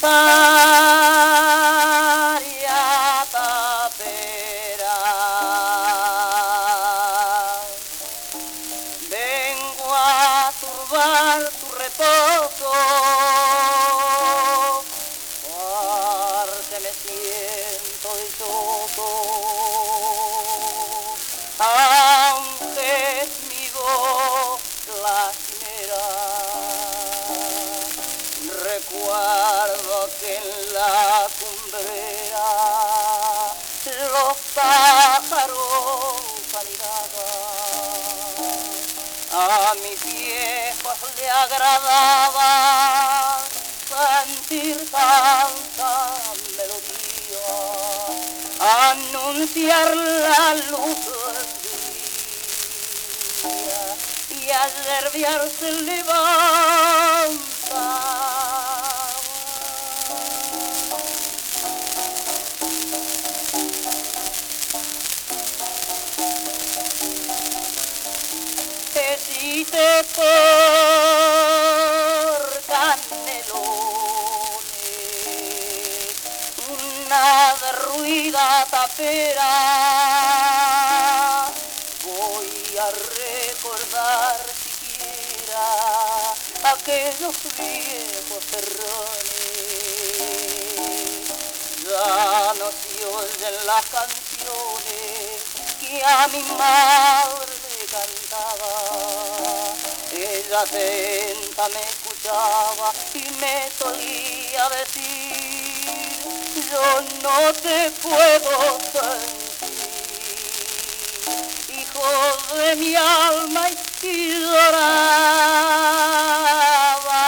solitaria tapera. Vengo a turbar tu reposo, porque me siento dichoso, aunque es mi voz lastimera. Recuerdo que en la cumbrera los pájaros anidaban. A mis viejos le agradaba sentir tanta melodía, anunciar la luz del día y al nerviarse levanta. Hiciste por Canelones una derruida tapera. Voy a recordar siquiera aquellos viejos terrones. Ya no se oyen las canciones que a mi madre cantaba. Ella atenta me escuchaba y me solía decir: yo no te puedo sentir, hijo de mi alma, y lloraba.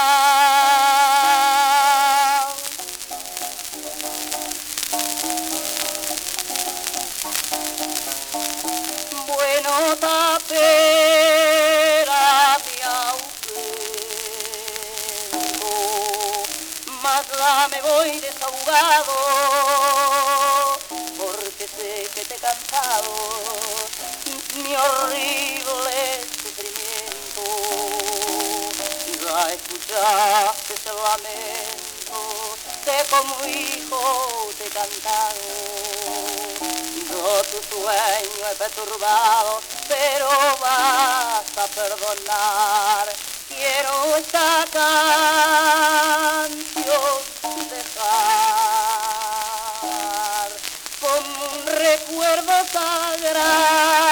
Bueno, tapera, te ausento, mas ya me voy desahogado, porque sé que te he cansado mi horrible sufrimiento. Ya escuchaste ese lamento que como hijo te he cantado. Yo tu sueño he perturbado, pero basta perdonar. Quiero esta canción dejar como un recuerdo sagrado.